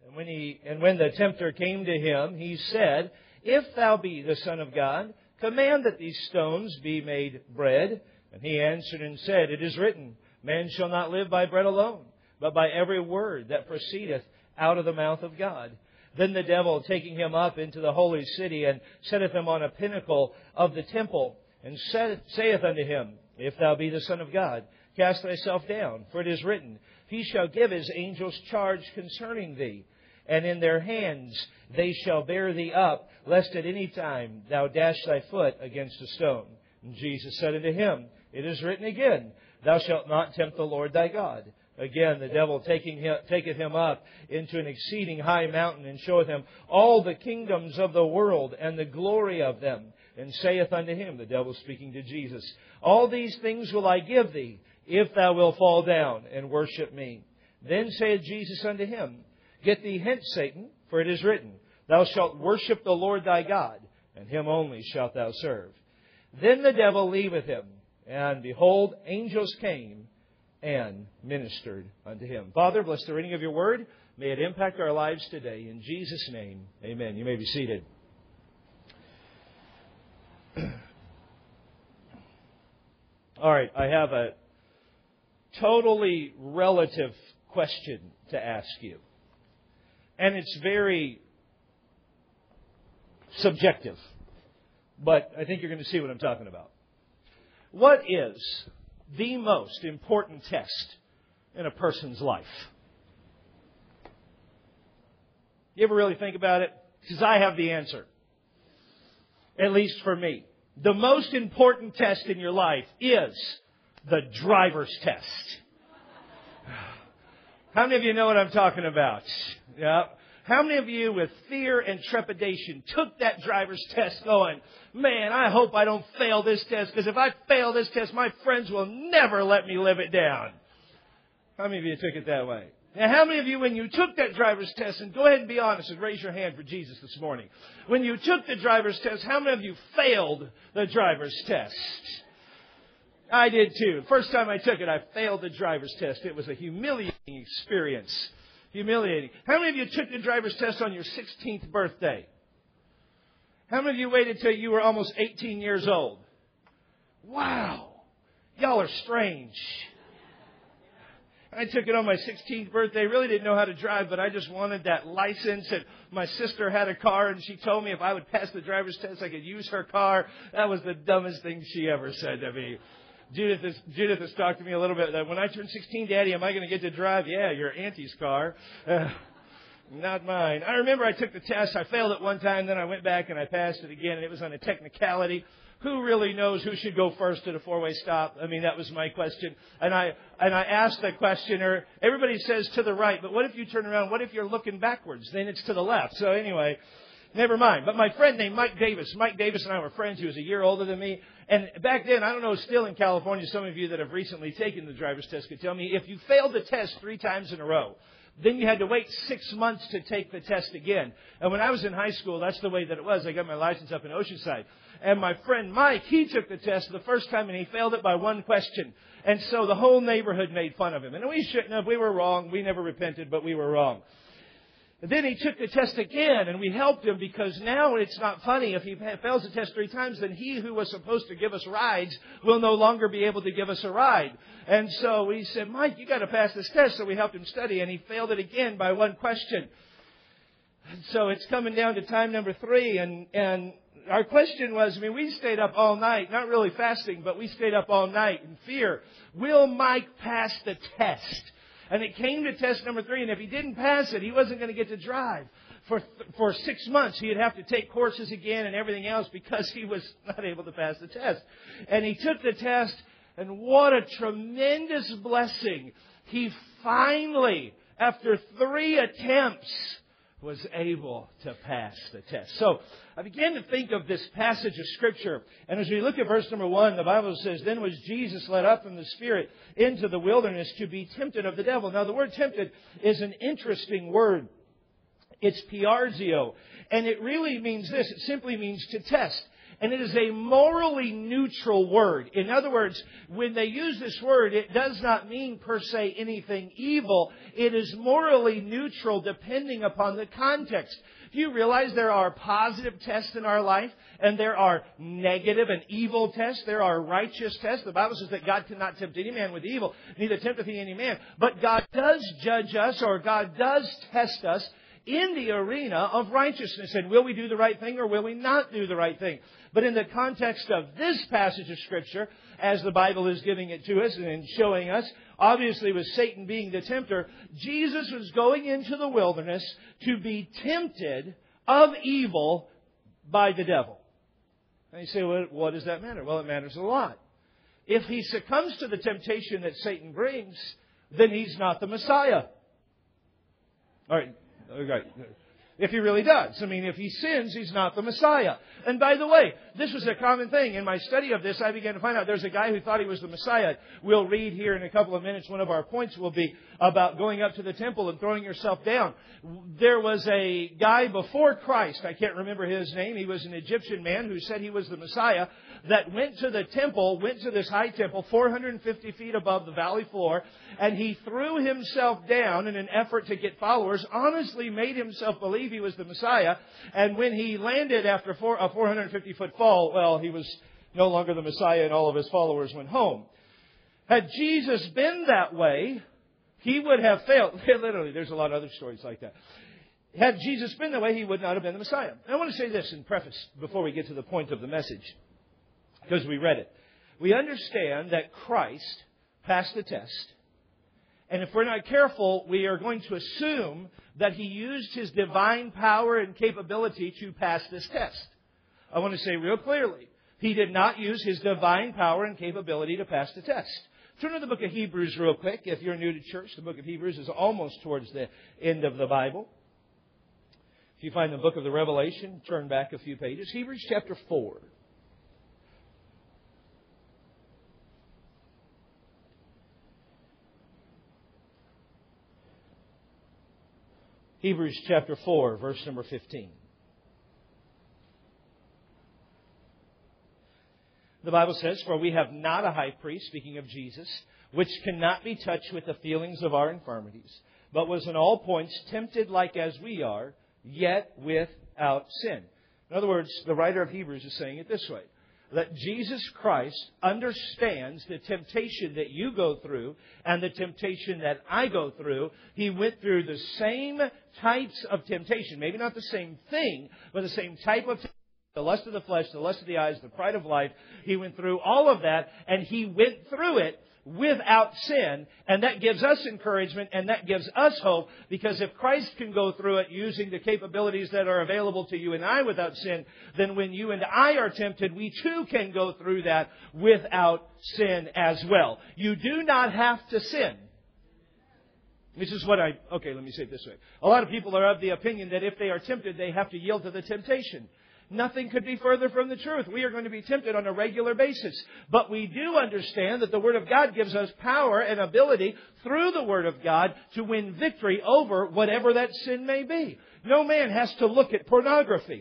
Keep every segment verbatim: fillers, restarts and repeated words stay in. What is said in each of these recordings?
And when he and when the tempter came to him, he said, If thou be the Son of God, command that these stones be made bread. And he answered and said, It is written, Man shall not live by bread alone, but by every word that proceedeth out of the mouth of God. Then the devil, taking him up into the holy city, and setteth him on a pinnacle of the temple, and said, saith unto him, If thou be the Son of God, cast thyself down, for it is written, He shall give His angels charge concerning thee, and in their hands they shall bear thee up, lest at any time thou dash thy foot against a stone. And Jesus said unto him, It is written again, Thou shalt not tempt the Lord thy God. Again, the devil taking him, taketh him up into an exceeding high mountain, and showeth him all the kingdoms of the world and the glory of them, and saith unto him, the devil speaking to Jesus, All these things will I give thee, if thou wilt fall down and worship me. Then saith Jesus unto him, Get thee hence, Satan, for it is written, Thou shalt worship the Lord thy God, and Him only shalt thou serve. Then the devil leaveth him, and behold, angels came and ministered unto him. Father, bless the reading of your word. May it impact our lives today. In Jesus' name, amen. You may be seated. All right, I have a totally relative question to ask you. And it's very subjective. But I think you're going to see what I'm talking about. What is the most important test in a person's life? You ever really think about it? Because I have the answer. At least for me. The most important test in your life is the driver's test. How many of you know what I'm talking about? Yeah. How many of you with fear and trepidation took that driver's test going, man, I hope I don't fail this test, because if I fail this test, my friends will never let me live it down. How many of you took it that way? Now, how many of you, when you took that driver's test, and go ahead and be honest and raise your hand for Jesus this morning. When you took the driver's test, how many of you failed the driver's test? I did too. First time I took it, I failed the driver's test. It was a humiliating experience. Humiliating. How many of you took the driver's test on your sixteenth birthday? How many of you waited till you were almost eighteen years old? Wow. Y'all are strange. I took it on my sixteenth birthday. Really didn't know how to drive, but I just wanted that license. And my sister had a car, and she told me if I would pass the driver's test, I could use her car. That was the dumbest thing she ever said to me. Judith has, Judith has talked to me a little bit that when I turn sixteen, Daddy, am I going to get to drive? Yeah, your auntie's car. Uh, not mine. I remember I took the test. I failed it one time. Then I went back and I passed it again. And it was on a technicality. Who really knows who should go first at a four-way stop? I mean, that was my question. And I and I asked the questioner, everybody says to the right, but what if you turn around? What if you're looking backwards? Then it's to the left. So anyway, never mind. But my friend named Mike Davis, Mike Davis and I were friends. He was a year older than me. And back then, I don't know, still in California, some of you that have recently taken the driver's test could tell me, if you failed the test three times in a row, then you had to wait six months to take the test again. And when I was in high school, that's the way that it was. I got my license up in Oceanside. And my friend Mike, he took the test the first time and he failed it by one question. And so the whole neighborhood made fun of him. And we shouldn't have. We were wrong. We never repented, but we were wrong. And then he took the test again, and we helped him because now it's not funny. If he fails the test three times, then he who was supposed to give us rides will no longer be able to give us a ride. And so we said, Mike, you got to pass this test. So we helped him study, and he failed it again by one question. And so it's coming down to time number three, and, and our question was, I mean, we stayed up all night, not really fasting, but we stayed up all night in fear. Will Mike pass the test? And it came to test number three, and if he didn't pass it, he wasn't going to get to drive. For for six months, he'd have to take courses again and everything else because he was not able to pass the test. And he took the test, and what a tremendous blessing. He finally, after three attempts, was able to pass the test. So I began to think of this passage of Scripture. And as we look at verse number one, the Bible says, Then was Jesus led up from the Spirit into the wilderness to be tempted of the devil. Now the word tempted is an interesting word. It's piarzio. And it really means this. It simply means to test. And it is a morally neutral word. In other words, when they use this word, it does not mean per se anything evil. It is morally neutral depending upon the context. Do you realize there are positive tests in our life and there are negative and evil tests? There are righteous tests. The Bible says that God cannot tempt any man with evil, neither tempteth he any man. But God does judge us, or God does test us in the arena of righteousness. And will we do the right thing or will we not do the right thing? But in the context of this passage of Scripture, as the Bible is giving it to us and showing us, obviously with Satan being the tempter, Jesus was going into the wilderness to be tempted of evil by the devil. And you say, well, what does that matter? Well, it matters a lot. If he succumbs to the temptation that Satan brings, then he's not the Messiah. All right. Okay. If he really does. I mean, if he sins, he's not the Messiah. And by the way, this was a common thing. In my study of this, I began to find out there's a guy who thought he was the Messiah. We'll read here in a couple of minutes. One of our points will be about going up to the temple and throwing yourself down. There was a guy before Christ, I can't remember his name. He was an Egyptian man who said he was the Messiah, that went to the temple, went to this high temple, four hundred fifty feet above the valley floor, and he threw himself down in an effort to get followers, honestly made himself believe he was the Messiah, and when he landed after four, a four hundred fifty foot fall, well, he was no longer the Messiah and all of his followers went home. Had Jesus been that way, he would have failed. Literally, there's a lot of other stories like that. Had Jesus been that way, he would not have been the Messiah. And I want to say this in preface before we get to the point of the message, because we read it. We understand that Christ passed the test. And if we're not careful, we are going to assume that He used His divine power and capability to pass this test. I want to say real clearly, He did not use His divine power and capability to pass the test. Turn to the book of Hebrews real quick. If you're new to church, the book of Hebrews is almost towards the end of the Bible. If you find the book of the Revelation, turn back a few pages. Hebrews chapter four. Hebrews chapter four, verse number fifteen. The Bible says, "For we have not a high priest," speaking of Jesus, "which cannot be touched with the feelings of our infirmities, but was in all points tempted like as we are, yet without sin." In other words, the writer of Hebrews is saying it this way, that Jesus Christ understands the temptation that you go through and the temptation that I go through. He went through the same types of temptation. Maybe not the same thing, but the same type of temptation. The lust of the flesh, the lust of the eyes, the pride of life. He went through all of that, and He went through it without sin. And that gives us encouragement, and that gives us hope, because if Christ can go through it using the capabilities that are available to you and I without sin, then when you and I are tempted, we too can go through that without sin as well. You do not have to sin. This is what I... Okay, let me say it this way. A lot of people are of the opinion that if they are tempted, they have to yield to the temptation. Nothing could be further from the truth. We are going to be tempted on a regular basis. But we do understand that the Word of God gives us power and ability through the Word of God to win victory over whatever that sin may be. No man has to look at pornography.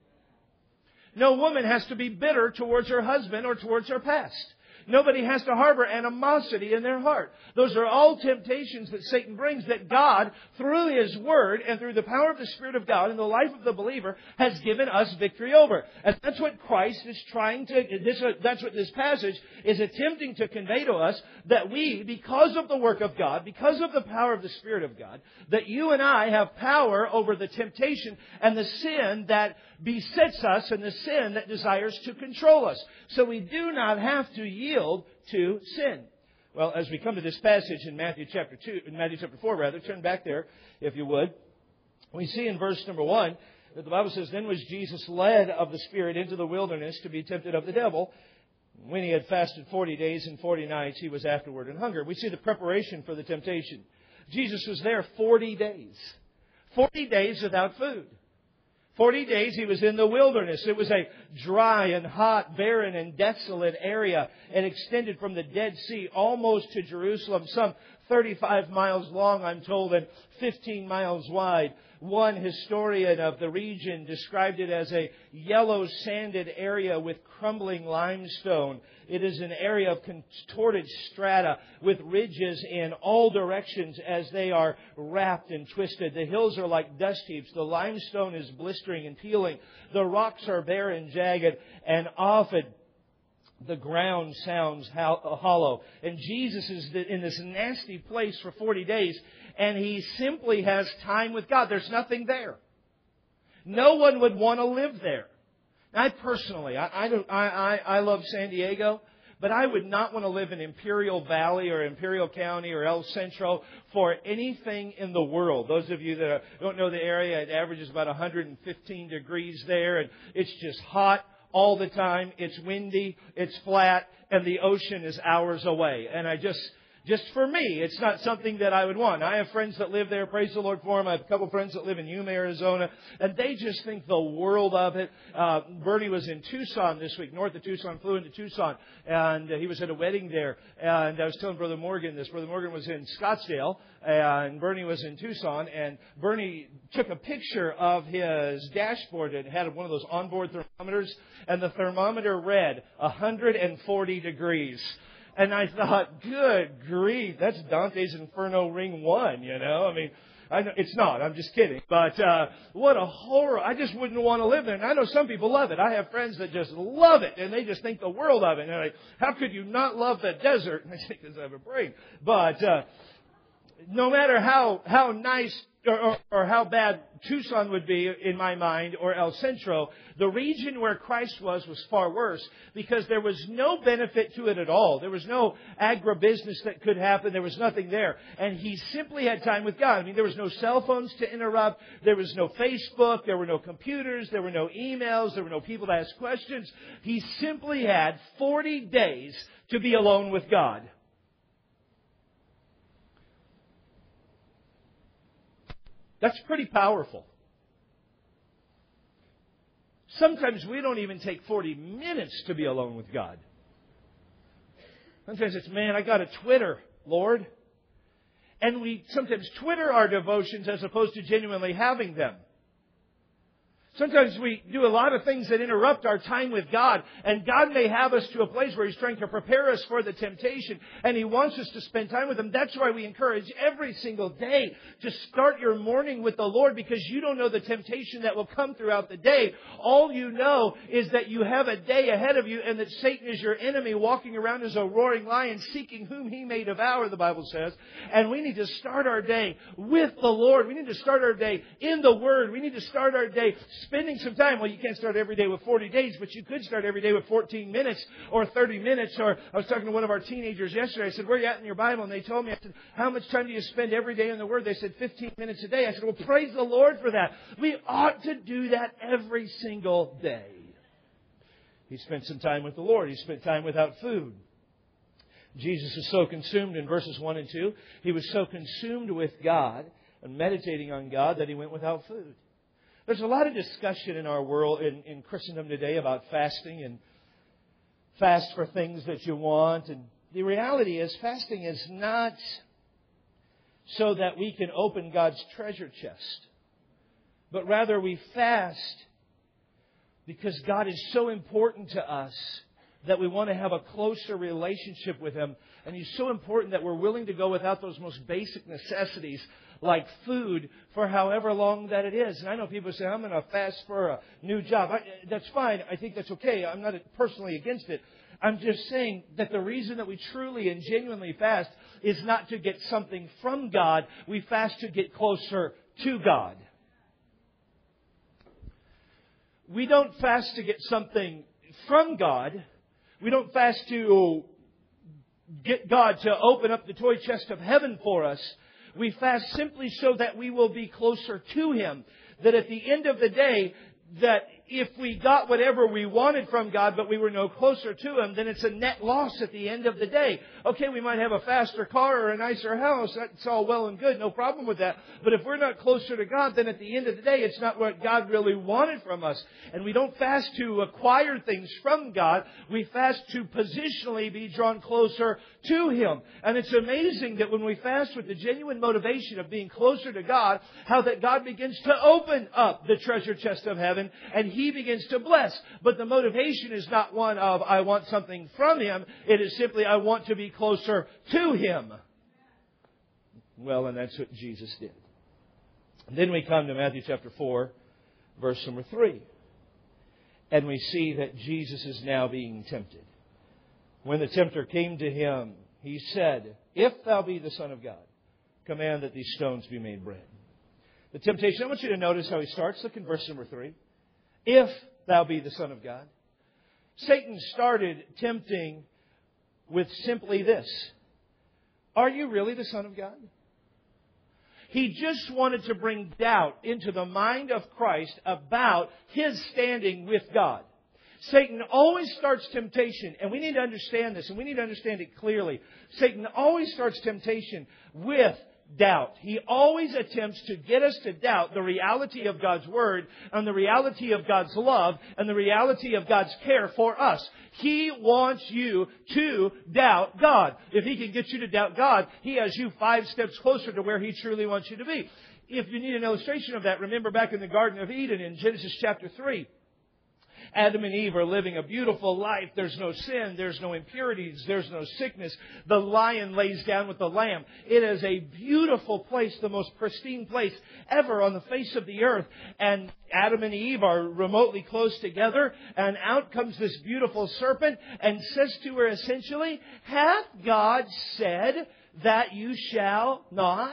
No woman has to be bitter towards her husband or towards her past. Nobody has to harbor animosity in their heart. Those are all temptations that Satan brings, that God, through His Word and through the power of the Spirit of God in the life of the believer, has given us victory over. And that's what Christ is trying to, this, that's what this passage is attempting to convey to us, that we, because of the work of God, because of the power of the Spirit of God, that you and I have power over the temptation and the sin that besets us and the sin that desires to control us. So we do not have to yield to sin. Well, as we come to this passage in Matthew chapter two, in Matthew chapter four, rather, turn back there, if you would. We see in verse number one that the Bible says, "Then was Jesus led of the Spirit into the wilderness to be tempted of the devil. When He had fasted forty days and forty nights, He was afterward in hunger." We see the preparation for the temptation. Jesus was there forty days. Forty days without food. Forty days He was in the wilderness. It was a dry and hot, barren and desolate area. It extended from the Dead Sea almost to Jerusalem, some thirty-five miles long, I'm told, and fifteen miles wide. One historian of the region described it as a yellow sanded area with crumbling limestone. It is an area of contorted strata with ridges in all directions as they are wrapped and twisted. The hills are like dust heaps. The limestone is blistering and peeling. The rocks are bare and jagged, and often the ground sounds hollow. And Jesus is in this nasty place for forty days, and He simply has time with God. There's nothing there. No one would want to live there. I personally, I, I, don't, I, I, I love San Diego, but I would not want to live in Imperial Valley or Imperial County or El Centro for anything in the world. Those of you that don't know the area, it averages about one hundred fifteen degrees there, and it's just hot all the time. It's windy, it's flat, and the ocean is hours away. And I just, just for me, it's not something that I would want. I have friends that live there. Praise the Lord for them. I have a couple of friends that live in Yuma, Arizona, and they just think the world of it. Uh, Bernie was in Tucson this week, north of Tucson, flew into Tucson, and uh, he was at a wedding there. And I was telling Brother Morgan this. Brother Morgan was in Scottsdale, and Bernie was in Tucson, and Bernie took a picture of his dashboard. It had one of those onboard thermometers, and the thermometer read one hundred forty degrees. And I thought, good grief, that's Dante's Inferno Ring one, you know? I mean, I know, it's not, I'm just kidding. But uh, what a horror. I just wouldn't want to live there. And I know some people love it. I have friends that just love it, and they just think the world of it. And they're like, how could you not love the desert? And I think because I have a brain. But uh, no matter how, how nice or, or, or how bad Tucson would be in my mind, or El Centro, the region where Christ was was far worse because there was no benefit to it at all. There was no agribusiness that could happen. There was nothing there. And He simply had time with God. I mean, there was no cell phones to interrupt. There was no Facebook. There were no computers. There were no emails. There were no people to ask questions. He simply had forty days to be alone with God. That's pretty powerful. Sometimes we don't even take forty minutes to be alone with God. Sometimes it's, man, I got a Twitter, Lord. And we sometimes Twitter our devotions as opposed to genuinely having them. Sometimes we do a lot of things that interrupt our time with God, and God may have us to a place where He's trying to prepare us for the temptation, and He wants us to spend time with Him. That's why we encourage every single day to start your morning with the Lord, because you don't know the temptation that will come throughout the day. All you know is that you have a day ahead of you, and that Satan is your enemy, walking around as a roaring lion, seeking whom he may devour, the Bible says. And we need to start our day with the Lord. We need to start our day in the Word. We need to start our day spending some time. Well, you can't start every day with forty days, but you could start every day with fourteen minutes or thirty minutes. Or I was talking to one of our teenagers yesterday. I said, where are you at in your Bible? And they told me, I said, how much time do you spend every day in the Word? They said, fifteen minutes a day. I said, well, praise the Lord for that. We ought to do that every single day. He spent some time with the Lord. He spent time without food. Jesus is so consumed in verses one and two. He was so consumed with God and meditating on God that He went without food. There's a lot of discussion in our world, in, in Christendom today, about fasting and fast for things that you want. And the reality is, fasting is not so that we can open God's treasure chest, but rather we fast because God is so important to us that we want to have a closer relationship with Him. And He's so important that we're willing to go without those most basic necessities like food for however long that it is. And I know people say, I'm going to fast for a new job. I, that's fine. I think that's okay. I'm not personally against it. I'm just saying that the reason that we truly and genuinely fast is not to get something from God. We fast to get closer to God. We don't fast to get something from God. We don't fast to get God to open up the toy chest of heaven for us. We fast simply so that we will be closer to Him. That at the end of the day, that if we got whatever we wanted from God, but we were no closer to Him, then it's a net loss at the end of the day. Okay, we might have a faster car or a nicer house. That's all well and good. No problem with that. But if we're not closer to God, then at the end of the day, it's not what God really wanted from us. And we don't fast to acquire things from God. We fast to positionally be drawn closer to Him. And it's amazing that when we fast with the genuine motivation of being closer to God, how that God begins to open up the treasure chest of heaven and He begins to bless. But the motivation is not one of, I want something from Him. It is simply, I want to be closer to Him. Well, and that's what Jesus did. And then we come to Matthew chapter four, verse number three. And we see that Jesus is now being tempted. When the tempter came to Him, He said, if Thou be the Son of God, command that these stones be made bread. The temptation, I want you to notice how He starts. Look in verse number three. If Thou be the Son of God. Satan started tempting with simply this. Are you really the Son of God? He just wanted to bring doubt into the mind of Christ about His standing with God. Satan always starts temptation, and we need to understand this, and we need to understand it clearly. Satan always starts temptation with doubt. He always attempts to get us to doubt the reality of God's Word and the reality of God's love and the reality of God's care for us. He wants you to doubt God. If He can get you to doubt God, He has you five steps closer to where He truly wants you to be. If you need an illustration of that, remember back in the Garden of Eden in Genesis chapter three. Adam and Eve are living a beautiful life. There's no sin. There's no impurities. There's no sickness. The lion lays down with the lamb. It is a beautiful place, the most pristine place ever on the face of the earth. And Adam and Eve are remotely close together. And out comes this beautiful serpent and says to her essentially, hath God said that you shall not?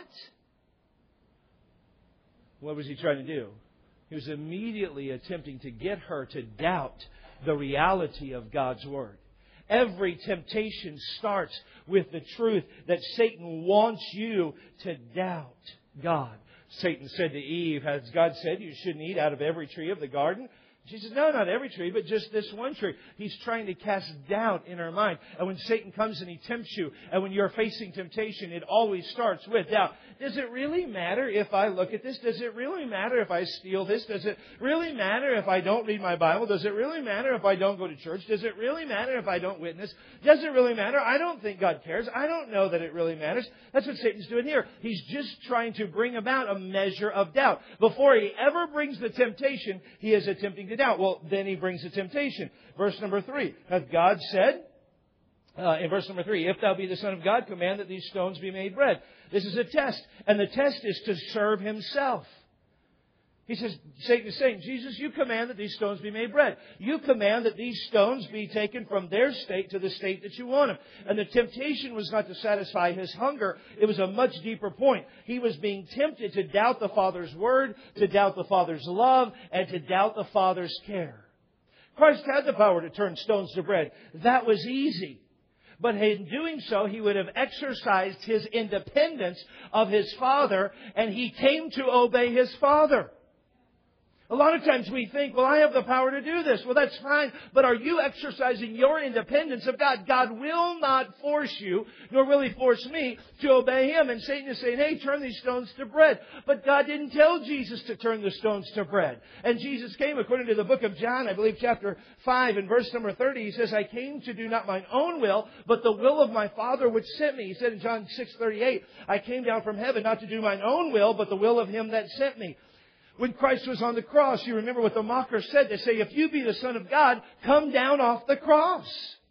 What was he trying to do? He was immediately attempting to get her to doubt the reality of God's Word. Every temptation starts with the truth that Satan wants you to doubt God. Satan said to Eve, has God said you shouldn't eat out of every tree of the garden? She says, no, not every tree, but just this one tree. He's trying to cast doubt in her mind. And when Satan comes and he tempts you, and when you're facing temptation, it always starts with doubt. Does it really matter if I look at this? Does it really matter if I steal this? Does it really matter if I don't read my Bible? Does it really matter if I don't go to church? Does it really matter if I don't witness? Does it really matter? I don't think God cares. I don't know that it really matters. That's what Satan's doing here. He's just trying to bring about a measure of doubt. Before he ever brings the temptation, he is attempting to doubt. Well, then he brings the temptation. Verse number three. Hath God said, uh, in verse number three, if thou be the Son of God, command that these stones be made bread. This is a test. And the test is to serve himself. He says, Satan is saying, Jesus, you command that these stones be made bread. You command that these stones be taken from their state to the state that you want them. And the temptation was not to satisfy his hunger. It was a much deeper point. He was being tempted to doubt the Father's Word, to doubt the Father's love, and to doubt the Father's care. Christ had the power to turn stones to bread. That was easy. But in doing so, He would have exercised His independence of His Father, and He came to obey His Father. A lot of times we think, well, I have the power to do this. Well, that's fine. But are you exercising your independence of God? God will not force you, nor will He force me, to obey Him. And Satan is saying, hey, turn these stones to bread. But God didn't tell Jesus to turn the stones to bread. And Jesus came, according to the book of John, I believe chapter five, and verse number thirty, He says, I came to do not mine own will, but the will of my Father which sent me. He said in John six thirty-eight, I came down from heaven not to do mine own will, but the will of Him that sent me. When Christ was on the cross, you remember what the mockers said. They say, if you be the Son of God, come down off the cross.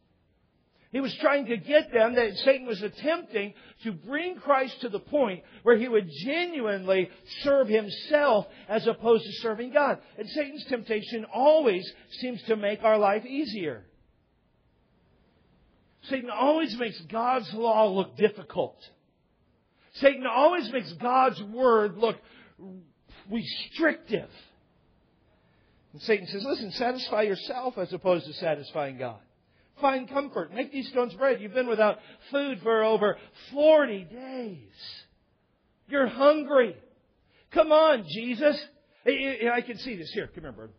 He was trying to get them, that Satan was attempting to bring Christ to the point where He would genuinely serve Himself as opposed to serving God. And Satan's temptation always seems to make our life easier. Satan always makes God's law look difficult. Satan always makes God's Word look restrictive. And Satan says, listen, satisfy yourself as opposed to satisfying God. Find comfort. Make these stones bread. You've been without food for over forty days. You're hungry. Come on, Jesus. I can see this. Here, come here, bird.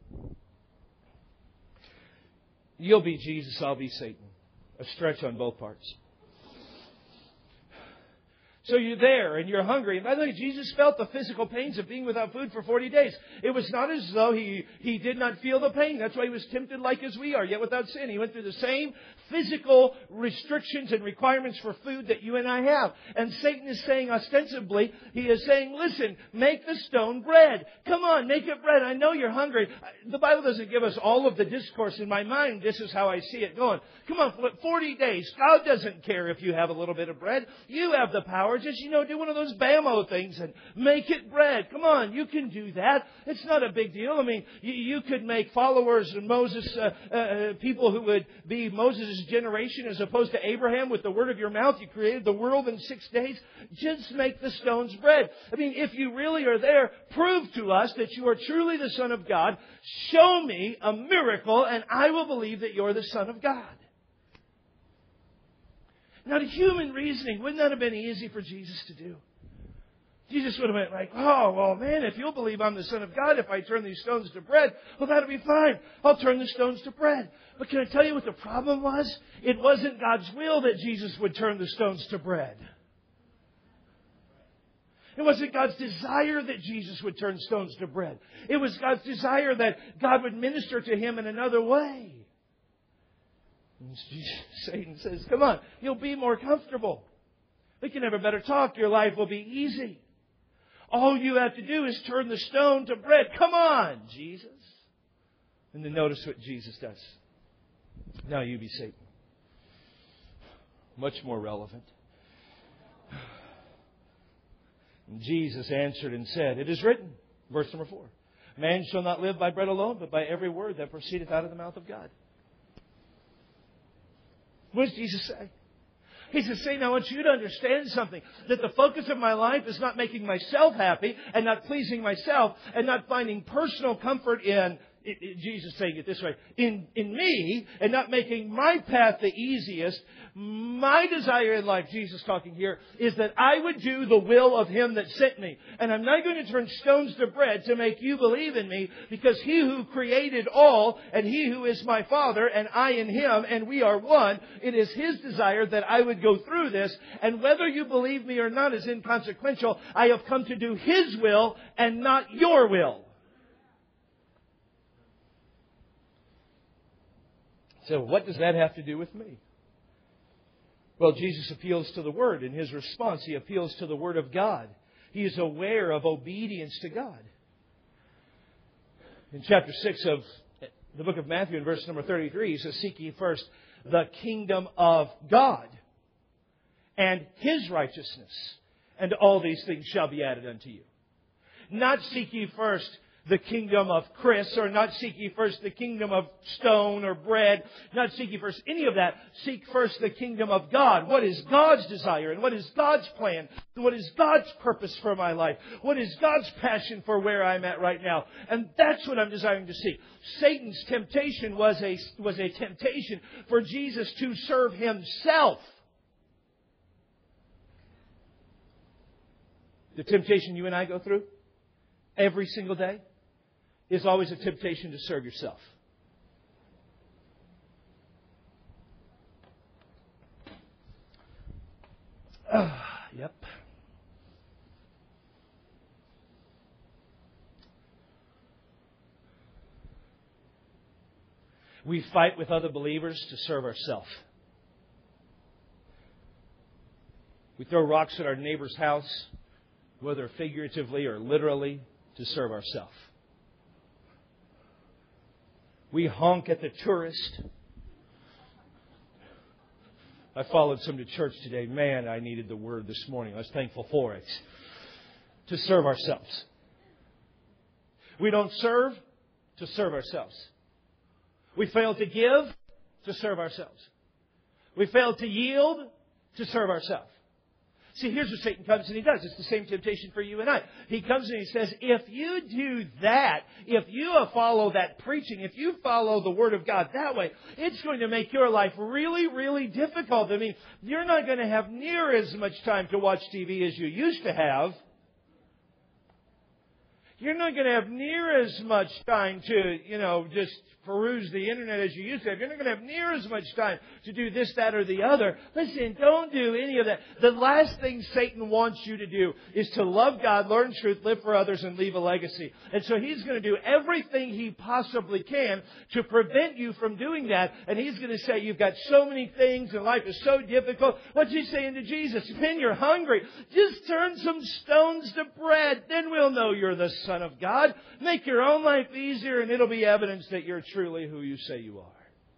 You'll be Jesus, I'll be Satan. A stretch on both parts. So you're there and you're hungry. And by the way, Jesus felt the physical pains of being without food for forty days. It was not as though he, he did not feel the pain. That's why he was tempted like as we are, yet without sin. He went through the same physical restrictions and requirements for food that you and I have. And Satan is saying ostensibly, he is saying, listen, make the stone bread. Come on, make it bread. I know you're hungry. The Bible doesn't give us all of the discourse. In my mind, this is how I see it going. Come on, forty days. God doesn't care if you have a little bit of bread. You have the power. Just, you know, do one of those bammo things and make it bread. Come on, you can do that. It's not a big deal. I mean, you, you could make followers of Moses, uh, uh, people who would be Moses' generation as opposed to Abraham with the word of your mouth. You created the world in six days. Just make the stones bread. I mean, if you really are there, prove to us that you are truly the Son of God. Show me a miracle and I will believe that you're the Son of God. Now, to human reasoning, wouldn't that have been easy for Jesus to do? Jesus would have been like, oh, well, man, if you'll believe I'm the Son of God, if I turn these stones to bread, well, that'll be fine. I'll turn the stones to bread. But can I tell you what the problem was? It wasn't God's will that Jesus would turn the stones to bread. It wasn't God's desire that Jesus would turn stones to bread. It was God's desire that God would minister to him in another way. And Satan says, come on, you'll be more comfortable. We can have a better talk. Your life will be easy. All you have to do is turn the stone to bread. Come on, Jesus. And then notice what Jesus does. Now you be Satan. Much more relevant. And Jesus answered and said, it is written, verse number four, man shall not live by bread alone, but by every word that proceedeth out of the mouth of God. What does Jesus say? He says, Satan, I want you to understand something. That the focus of my life is not making myself happy and not pleasing myself and not finding personal comfort in, it, it, Jesus saying it this way, in, in me and not making my path the easiest. My desire in life, Jesus talking here, is that I would do the will of Him that sent me. And I'm not going to turn stones to bread to make you believe in me, because He who created all and He who is my Father and I in Him and we are one, it is His desire that I would go through this. And whether you believe me or not is inconsequential. I have come to do His will and not your will. So what does that have to do with me? Well, Jesus appeals to the Word. In His response, He appeals to the Word of God. He is aware of obedience to God. In chapter six of the book of Matthew, in verse number thirty-three, He says, seek ye first the kingdom of God and His righteousness, and all these things shall be added unto you. Not seek ye first the kingdom of Chris, or not seek ye first the kingdom of stone or bread, not seek ye first any of that. Seek first the kingdom of God. What is God's desire, and what is God's plan, and what is God's purpose for my life? What is God's passion for where I'm at right now? And that's what I'm desiring to seek. Satan's temptation was a, was a temptation for Jesus to serve Himself. The temptation you and I go through every single day is always a temptation to serve yourself. Uh, yep. We fight with other believers to serve ourselves. We throw rocks at our neighbor's house, whether figuratively or literally, to serve ourselves. We honk at the tourist. I followed some to church today. Man, I needed the word this morning. I was thankful for it. To serve ourselves. We don't serve to serve ourselves. We fail to give to serve ourselves. We fail to yield to serve ourselves. See, here's where Satan comes and he does. It's the same temptation for you and I. He comes and he says, if you do that, if you follow that preaching, if you follow the Word of God that way, it's going to make your life really, really difficult. I mean, you're not going to have near as much time to watch T V as you used to have. you're not going to have near as much time to, you know, just peruse the internet as you used to have. You're not going to have near as much time to do this, that, or the other. Listen, don't do any of that. The last thing Satan wants you to do is to love God, learn truth, live for others, and leave a legacy. And so he's going to do everything he possibly can to prevent you from doing that. And he's going to say, you've got so many things and life is so difficult. What's he saying to Jesus? Man, you're hungry. Just turn some stones to bread. Then we'll know you're the Son of God. Make your own life easier and it'll be evidence that you're truly who you say you are.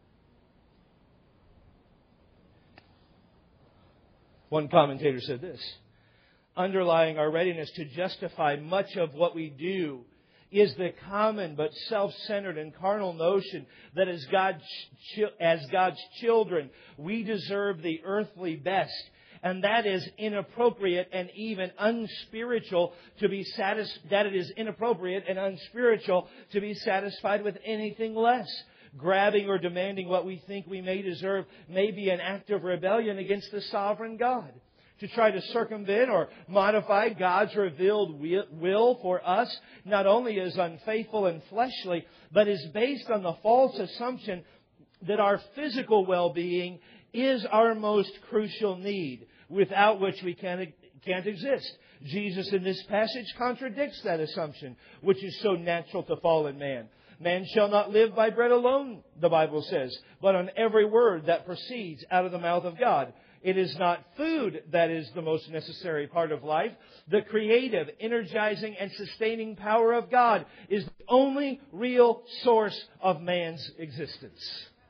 One commentator said this: underlying our readiness to justify much of what we do is the common but self-centered and carnal notion that as God's, as God's children, we deserve the earthly best. And that is inappropriate and even unspiritual to be satis- that it is inappropriate and unspiritual to be satisfied with anything less. Grabbing or demanding what we think we may deserve may be an act of rebellion against the sovereign God. To try to circumvent or modify God's revealed will for us not only is unfaithful and fleshly, but is based on the false assumption that our physical well-being is our most crucial need, without which we can't, can't exist. Jesus in this passage contradicts that assumption, which is so natural to fallen man. Man shall not live by bread alone, the Bible says, but on every word that proceeds out of the mouth of God. It is not food that is the most necessary part of life. The creative, energizing, and sustaining power of God is the only real source of man's existence.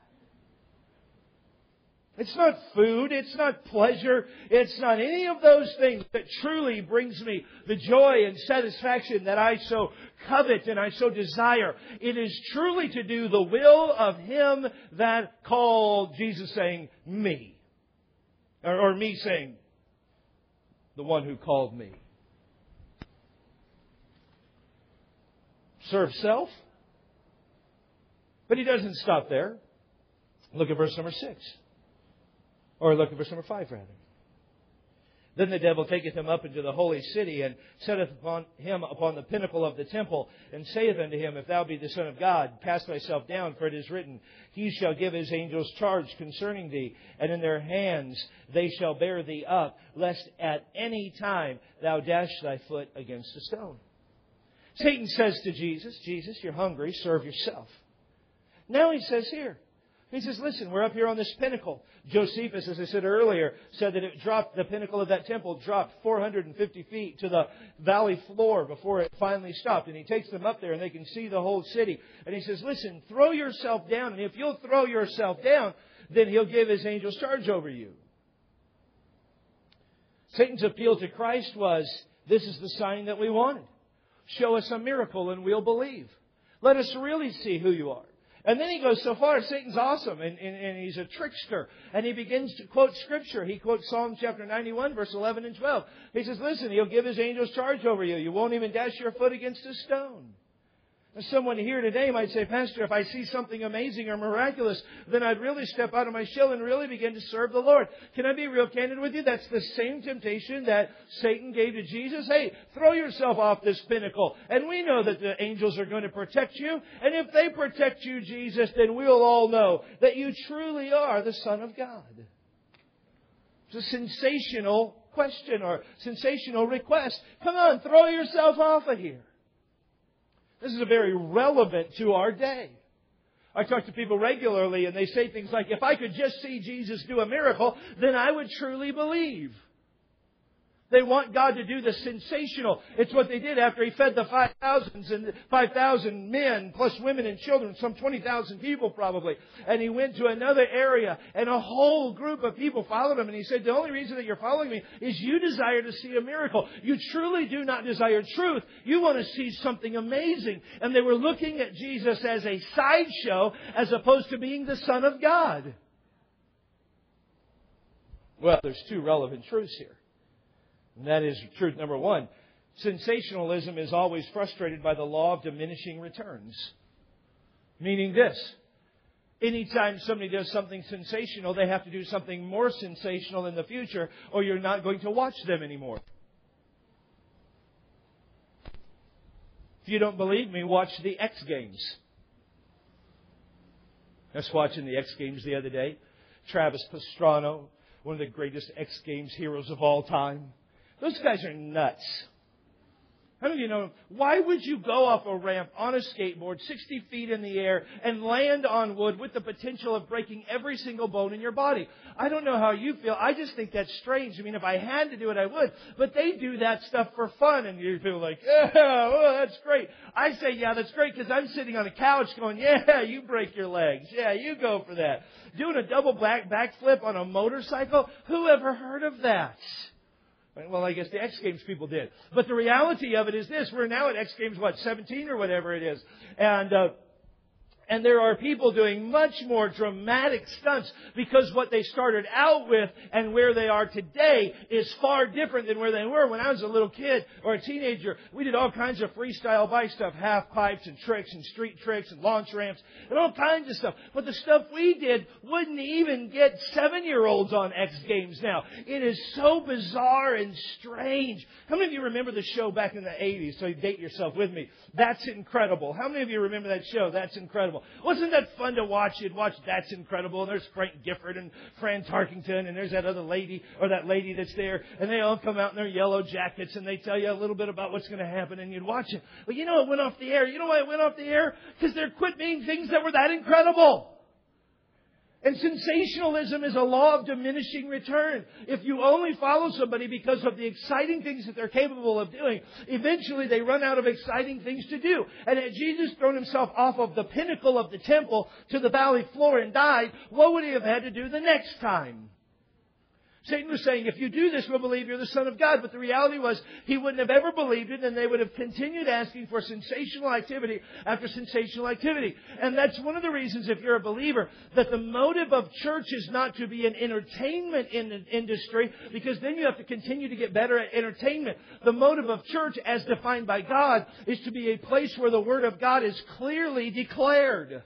It's not food. It's not pleasure. It's not any of those things that truly brings me the joy and satisfaction that I so covet and I so desire. It is truly to do the will of Him that called, Jesus saying, me. Or, or me saying, the one who called me. Serve self. But He doesn't stop there. Look at verse number six. Or look at verse number five, rather. Then the devil taketh him up into the holy city, and setteth upon him upon the pinnacle of the temple, and saith unto him, If thou be the Son of God, cast thyself down, for it is written, He shall give His angels charge concerning thee, and in their hands they shall bear thee up, lest at any time thou dash thy foot against a stone. Satan says to Jesus, Jesus, you're hungry, serve yourself. Now he says here, He says, listen, we're up here on this pinnacle. Josephus, as I said earlier, said that it dropped, the pinnacle of that temple dropped four hundred fifty feet to the valley floor before it finally stopped. And he takes them up there and they can see the whole city. And he says, listen, throw yourself down. And if you'll throw yourself down, then He'll give His angels charge over you. Satan's appeal to Christ was, this is the sign that we wanted. Show us a miracle and we'll believe. Let us really see who you are. And then he goes so far, Satan's awesome, and, and, and he's a trickster. And he begins to quote Scripture. He quotes Psalm chapter ninety-one, verse eleven and twelve. He says, listen, He'll give His angels charge over you. You won't even dash your foot against a stone. And someone here today might say, Pastor, if I see something amazing or miraculous, then I'd really step out of my shell and really begin to serve the Lord. Can I be real candid with you? That's the same temptation that Satan gave to Jesus. Hey, throw yourself off this pinnacle. And we know that the angels are going to protect you. And if they protect you, Jesus, then we'll all know that you truly are the Son of God. It's a sensational question or sensational request. Come on, throw yourself off of here. This is very relevant to our day. I talk to people regularly and they say things like, if I could just see Jesus do a miracle, then I would truly believe. They want God to do the sensational. It's what they did after He fed the five thousand and five thousand men plus women and children, some twenty thousand people probably. And He went to another area and a whole group of people followed Him. And He said, the only reason that you're following me is you desire to see a miracle. You truly do not desire truth. You want to see something amazing. And they were looking at Jesus as a sideshow as opposed to being the Son of God. Well, there's two relevant truths here. And that is truth number one. Sensationalism is always frustrated by the law of diminishing returns. Meaning this. Anytime somebody does something sensational, they have to do something more sensational in the future, or you're not going to watch them anymore. If you don't believe me, watch the X Games. I was watching the X Games the other day. Travis Pastrana, one of the greatest X Games heroes of all time. Those guys are nuts. How many of you know, why would you go off a ramp on a skateboard sixty feet in the air and land on wood with the potential of breaking every single bone in your body? I don't know how you feel. I just think that's strange. I mean, if I had to do it, I would. But they do that stuff for fun. And you feel like, yeah, well, that's great. I say, yeah, that's great because I'm sitting on a couch going, yeah, you break your legs. Yeah, you go for that. Doing a double back backflip on a motorcycle? Who ever heard of that? Well, I guess the X Games people did. But the reality of it is this. We're now at X Games, what, seventeen or whatever it is. And uh, and there are people doing much more dramatic stunts because what they started out with and where they are today is far different than where they were. When I was a little kid or a teenager, we did all kinds of freestyle bike stuff, half pipes and tricks and street tricks and launch ramps and all kinds of stuff. But the stuff we did wouldn't even get seven-year-olds on X Games now. It is so bizarre and strange. How many of you remember the show back in the eighties? So you date yourself with me. That's Incredible. How many of you remember that show? That's Incredible. Wasn't that fun to watch? You'd watch That's Incredible, and there's Frank Gifford and Fran Tarkington, and there's that other lady, or that lady that's there, and they all come out in their yellow jackets, and they tell you a little bit about what's going to happen, and you'd watch it. But you know, it went off the air. You know why it went off the air? Because there quit being things that were that incredible. And sensationalism is a law of diminishing return. If you only follow somebody because of the exciting things that they're capable of doing, eventually they run out of exciting things to do. And had Jesus thrown himself off of the pinnacle of the temple to the valley floor and died, what would he have had to do the next time? Satan was saying, if you do this, we'll believe you're the Son of God. But the reality was, he wouldn't have ever believed it, and they would have continued asking for sensational activity after sensational activity. And that's one of the reasons, if you're a believer, that the motive of church is not to be an entertainment in the industry, because then you have to continue to get better at entertainment. The motive of church, as defined by God, is to be a place where the Word of God is clearly declared.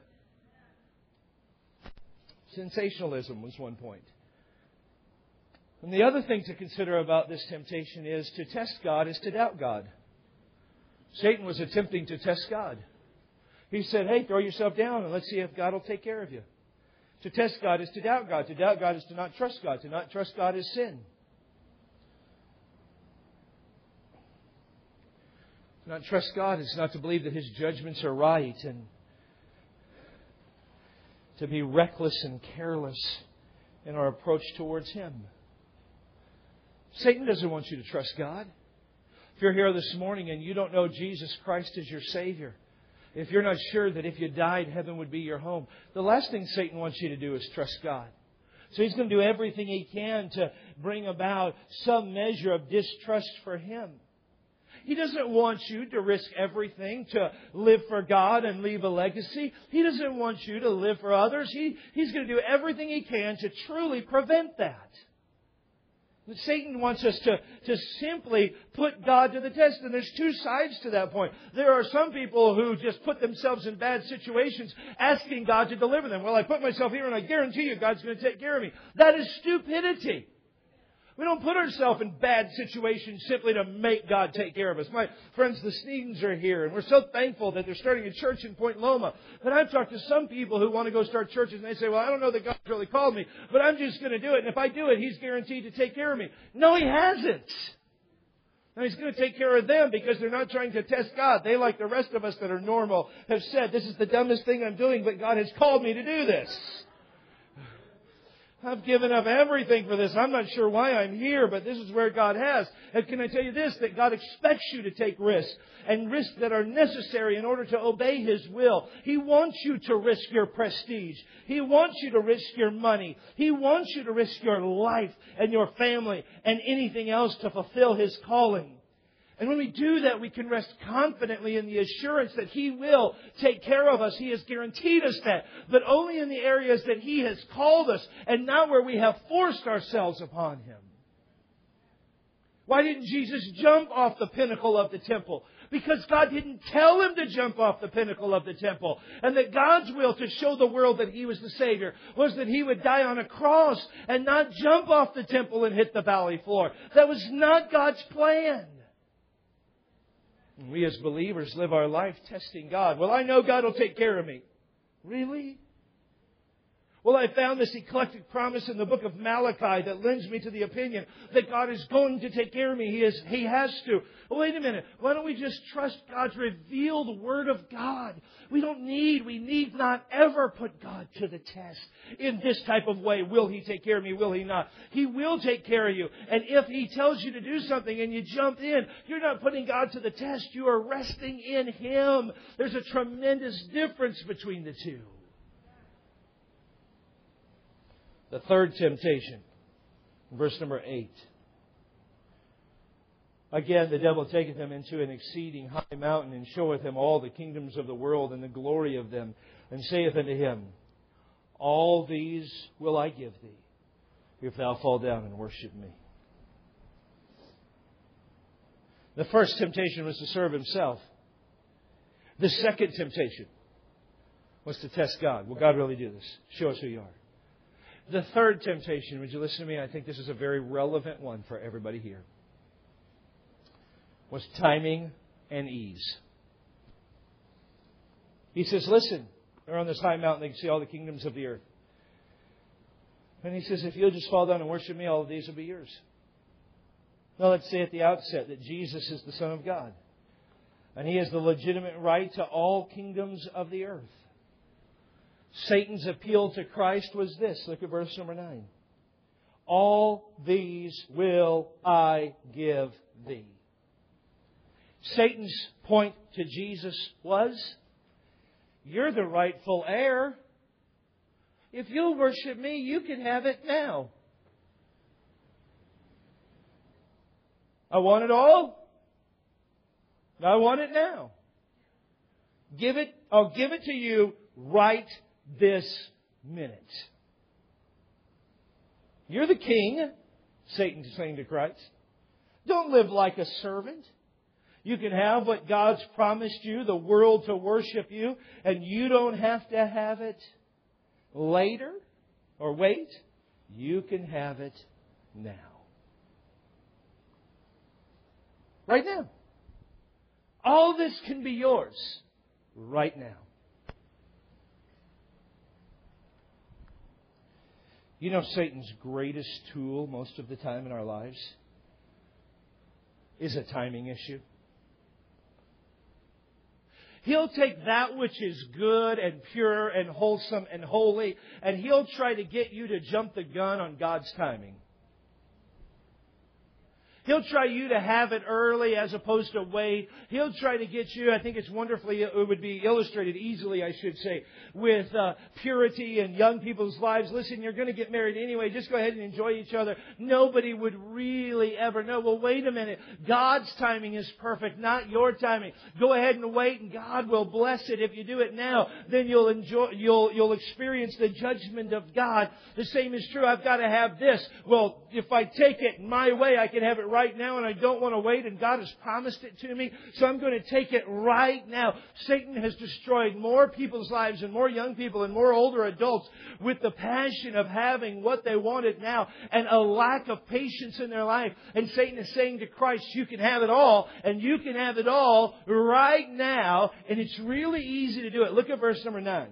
Sensationalism was one point. And the other thing to consider about this temptation is to test God is to doubt God. Satan was attempting to test God. He said, hey, throw yourself down and let's see if God will take care of you. To test God is to doubt God. To doubt God is to not trust God. To not trust God is sin. To not trust God is not to believe that His judgments are right, and to be reckless and careless in our approach towards Him. Satan doesn't want you to trust God. If you're here this morning and you don't know Jesus Christ as your Savior, if you're not sure that if you died, heaven would be your home, the last thing Satan wants you to do is trust God. So he's going to do everything he can to bring about some measure of distrust for Him. He doesn't want you to risk everything to live for God and leave a legacy. He doesn't want you to live for others. He, he's going to do everything he can to truly prevent that. Satan wants us to, to simply put God to the test. And there's two sides to that point. There are some people who just put themselves in bad situations asking God to deliver them. Well, I put myself here and I guarantee you God's going to take care of me. That is stupidity. We don't put ourselves in bad situations simply to make God take care of us. My friends, the Sneedens are here, and we're so thankful that they're starting a church in Point Loma. But I've talked to some people who want to go start churches, and they say, well, I don't know that God's really called me, but I'm just going to do it. And if I do it, He's guaranteed to take care of me. No, He hasn't. Now, He's going to take care of them because they're not trying to test God. They, like the rest of us that are normal, have said, this is the dumbest thing I'm doing, but God has called me to do this. I've given up everything for this. I'm not sure why I'm here, but this is where God has. And can I tell you this, that God expects you to take risks, and risks that are necessary in order to obey His will. He wants you to risk your prestige. He wants you to risk your money. He wants you to risk your life and your family and anything else to fulfill His calling. And when we do that, we can rest confidently in the assurance that He will take care of us. He has guaranteed us that. But only in the areas that He has called us and not where we have forced ourselves upon Him. Why didn't Jesus jump off the pinnacle of the temple? Because God didn't tell Him to jump off the pinnacle of the temple. And that God's will to show the world that He was the Savior was that He would die on a cross and not jump off the temple and hit the valley floor. That was not God's plan. And we as believers live our life testing God. Well, I know God will take care of me. Really? Well, I found this eclectic promise in the book of Malachi that lends me to the opinion that God is going to take care of me. He is, He has to. Well, wait a minute. Why don't we just trust God's revealed Word of God? We don't need, we need not ever put God to the test in this type of way. Will He take care of me? Will He not? He will take care of you. And if He tells you to do something and you jump in, you're not putting God to the test. You are resting in Him. There's a tremendous difference between the two. The third temptation, verse number eight. Again, the devil taketh him into an exceeding high mountain, and showeth him all the kingdoms of the world and the glory of them, and saith unto him, All these will I give thee, if thou fall down and worship me. The first temptation was to serve himself. The second temptation was to test God. Will God really do this? Show us who you are. The third temptation, would you listen to me? I think this is a very relevant one for everybody here. Was timing and ease. He says, listen, they're on this high mountain, they can see all the kingdoms of the earth. And He says, if you'll just fall down and worship me, all of these will be yours. Now let's say at the outset that Jesus is the Son of God. And He has the legitimate right to all kingdoms of the earth. Satan's appeal to Christ was this. Look at verse number nine. All these will I give thee. Satan's point to Jesus was, you're the rightful heir. If you'll worship me, you can have it now. I want it all. I want it now. Give it, I'll give it to you right this minute. You're the king, Satan is saying to Christ. Don't live like a servant. You can have what God's promised you, the world to worship you, and you don't have to have it later or wait. You can have it now. Right now. All this can be yours right now. You know, Satan's greatest tool most of the time in our lives is a timing issue. He'll take that which is good and pure and wholesome and holy, and he'll try to get you to jump the gun on God's timing. He'll try you to have it early as opposed to wait. He'll try to get you, I think it's wonderfully, it would be illustrated easily, I should say, with uh, purity in young people's lives. Listen, you're going to get married anyway. Just go ahead and enjoy each other. Nobody would really ever know. Well, wait a minute. God's timing is perfect, not your timing. Go ahead and wait, and God will bless it. If you do it now, then you'll enjoy, you'll, you'll experience the judgment of God. The same is true. I've got to have this. Well, if I take it my way, I can have it right now, and I don't want to wait, and God has promised it to me, so I'm going to take it right now. Satan has destroyed more people's lives and more young people and more older adults with the passion of having what they wanted now and a lack of patience in their life. And Satan is saying to Christ, you can have it all, and you can have it all right now, and it's really easy to do it. Look at verse number nine.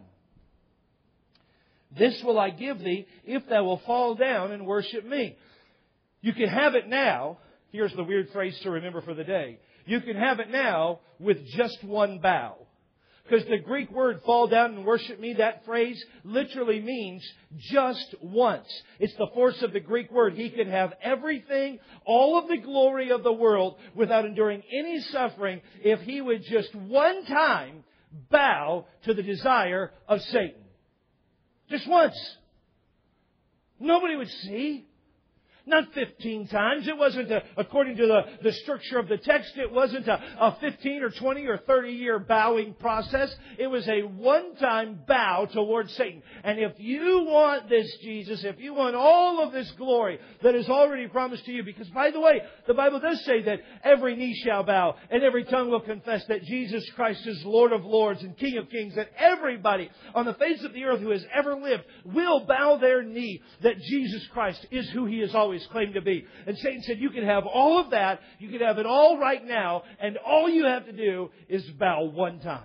This will I give thee if thou wilt fall down and worship me. You can have it now. Here's the weird phrase to remember for the day. You can have it now with just one bow. Because the Greek word, fall down and worship me, that phrase literally means just once. It's the force of the Greek word. He can have everything, all of the glory of the world without enduring any suffering if he would just one time bow to the desire of Satan. Just once. Nobody would see. Not fifteen times. It wasn't, a, according to the, the structure of the text, it wasn't a, a fifteen or twenty or thirty year bowing process. It was a one-time bow towards Satan. And if you want this, Jesus, if you want all of this glory that is already promised to you, because by the way, the Bible does say that every knee shall bow and every tongue will confess that Jesus Christ is Lord of Lords and King of Kings, that everybody on the face of the earth who has ever lived will bow their knee that Jesus Christ is who He has always always claimed to be. And Satan said, you can have all of that. You can have it all right now. And all you have to do is bow one time.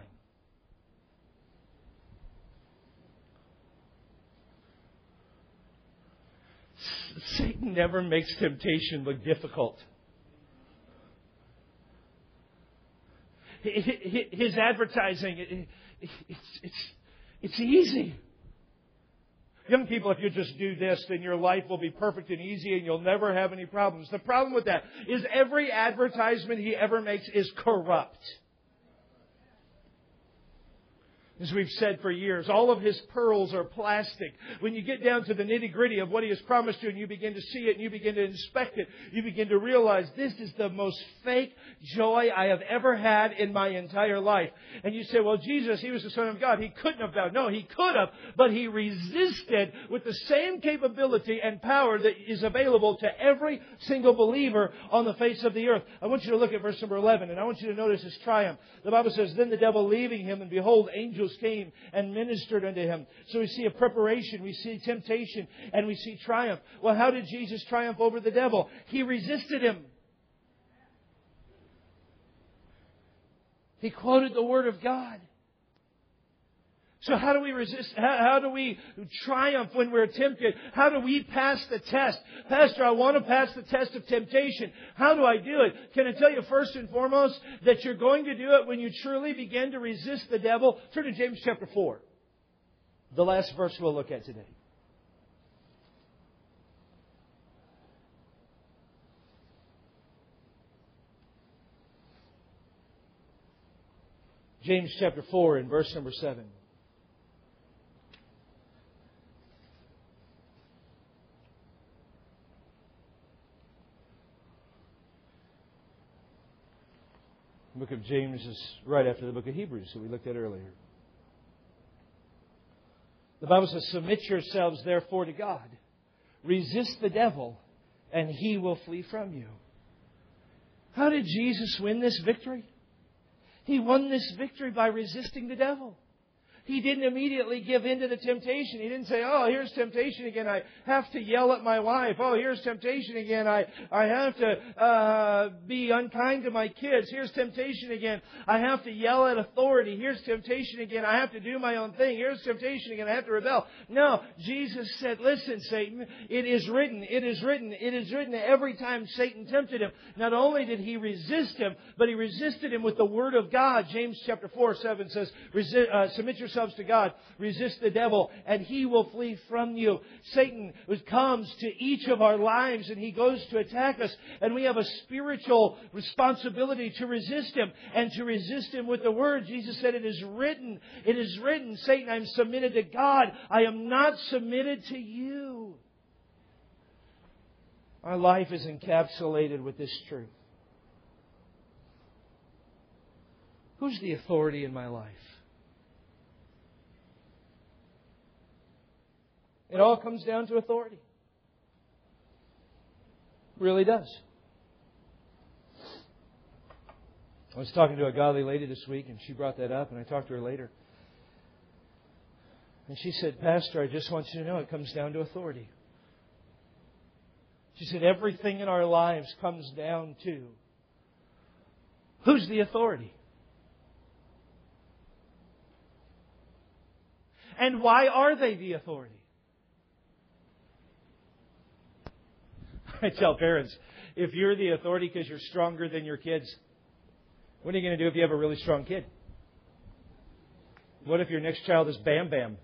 Satan never makes temptation look difficult. His advertising, it's, it's, it's easy. Young people, if you just do this, then your life will be perfect and easy and you'll never have any problems. The problem with that is every advertisement he ever makes is corrupt. As we've said for years, all of His pearls are plastic. When you get down to the nitty-gritty of what He has promised you and you begin to see it and you begin to inspect it, you begin to realize this is the most fake joy I have ever had in my entire life. And you say, well, Jesus, He was the Son of God. He couldn't have bowed. No, He could have, but He resisted with the same capability and power that is available to every single believer on the face of the earth. I want you to look at verse number eleven, and I want you to notice His triumph. The Bible says, then the devil leaving Him, and behold, angels came and ministered unto Him. So we see a preparation, we see temptation, and we see triumph. Well, how did Jesus triumph over the devil? He resisted him. He quoted the Word of God. So how do we resist? How, how do we triumph when we're tempted? How do we pass the test? Pastor, I want to pass the test of temptation. How do I do it? Can I tell you first and foremost that you're going to do it when you truly begin to resist the devil? Turn to James chapter four. The last verse we'll look at today. James chapter four and verse number seven. The book of James is right after the book of Hebrews that we looked at earlier. The Bible says, submit yourselves therefore to God. Resist the devil, and he will flee from you. How did Jesus win this victory? He won this victory by resisting the devil. He didn't immediately give in to the temptation. He didn't say, oh, here's temptation again. I have to yell at my wife. Oh, here's temptation again. I, I have to uh, be unkind to my kids. Here's temptation again. I have to yell at authority. Here's temptation again. I have to do my own thing. Here's temptation again. I have to rebel. No, Jesus said, listen, Satan, it is written, it is written, it is written. Every time Satan tempted Him, not only did He resist Him, but He resisted Him with the Word of God. James chapter four, seven says, Resi- uh, submit yourselves to God, resist the devil, and he will flee from you. Satan comes to each of our lives and he goes to attack us, and we have a spiritual responsibility to resist him and to resist him with the Word. Jesus said, it is written, it is written, Satan, I'm submitted to God. I am not submitted to you. Our life is encapsulated with this truth. Who's the authority in my life? It all comes down to authority. It really does. I was talking to a godly lady this week, and she brought that up, and I talked to her later. And she said, Pastor, I just want you to know it comes down to authority. She said, everything in our lives comes down to who's the authority? And why are they the authority? I tell parents, if you're the authority because you're stronger than your kids, what are you going to do if you have a really strong kid? What if your next child is Bam Bam?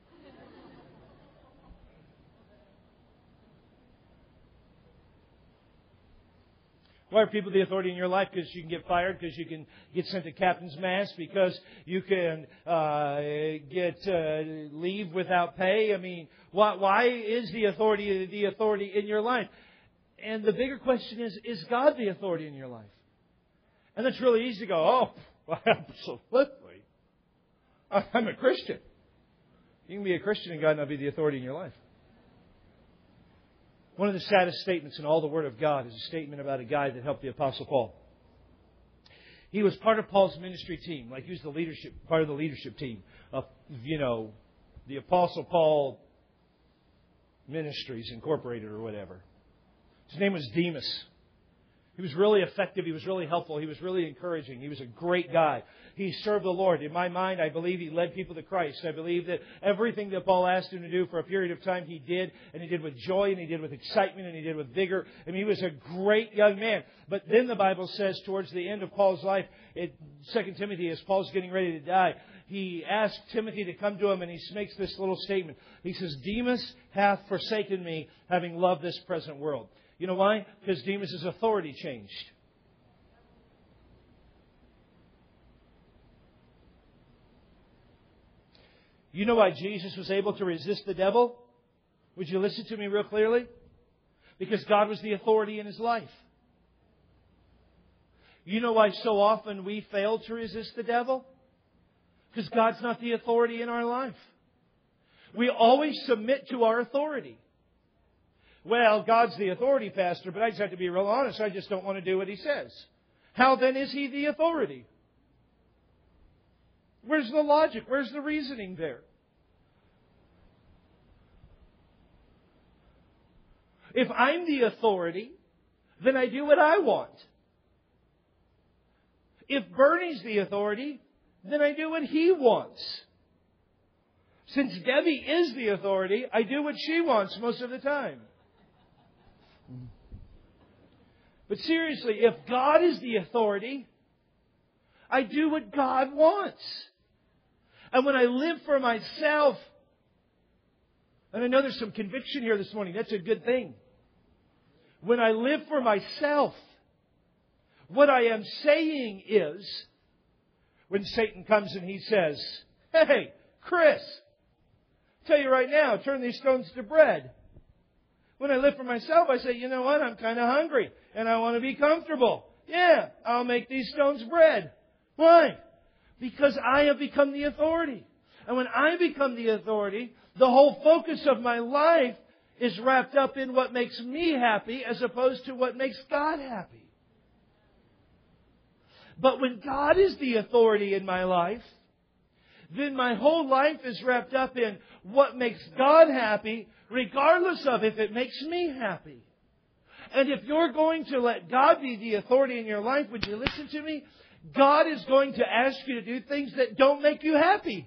Why are people the authority in your life? Because you can get fired, because you can get sent to captain's mast, because you can uh, get uh, leave without pay. I mean, why, why is the authority the authority in your life? And the bigger question is, is God the authority in your life? And it's really easy to go, oh, well, absolutely. I'm a Christian. You can be a Christian and God not be the authority in your life. One of the saddest statements in all the Word of God is a statement about a guy that helped the Apostle Paul. He was part of Paul's ministry team, like he was the leadership, part of the leadership team of, you know, the Apostle Paul Ministries Incorporated or whatever. His name was Demas. He was really effective. He was really helpful. He was really encouraging. He was a great guy. He served the Lord. In my mind, I believe he led people to Christ. I believe that everything that Paul asked him to do for a period of time, he did. And he did with joy, and he did with excitement, and he did with vigor. I mean, he was a great young man. But then the Bible says towards the end of Paul's life, in Second Timothy, as Paul's getting ready to die, he asked Timothy to come to him, and he makes this little statement. He says, Demas hath forsaken me, having loved this present world. You know why? Because Demas' authority changed. You know why Jesus was able to resist the devil? Would you listen to me real clearly? Because God was the authority in His life. You know why so often we fail to resist the devil? Because God's not the authority in our life. We always submit to our authority. Well, God's the authority, Pastor, but I just have to be real honest. I just don't want to do what He says. How then is He the authority? Where's the logic? Where's the reasoning there? If I'm the authority, then I do what I want. If Bernie's the authority, then I do what he wants. Since Debbie is the authority, I do what she wants most of the time. But seriously, if God is the authority, I do what God wants. And when I live for myself, and I know there's some conviction here this morning, that's a good thing. When I live for myself, what I am saying is, when Satan comes and he says, hey, Chris, tell you right now, turn these stones to bread. When I live for myself, I say, you know what, I'm kind of hungry and I want to be comfortable. Yeah, I'll make these stones bread. Why? Because I have become the authority. And when I become the authority, the whole focus of my life is wrapped up in what makes me happy as opposed to what makes God happy. But when God is the authority in my life, then my whole life is wrapped up in what makes God happy, regardless of if it makes me happy. And if you're going to let God be the authority in your life, would you listen to me? God is going to ask you to do things that don't make you happy.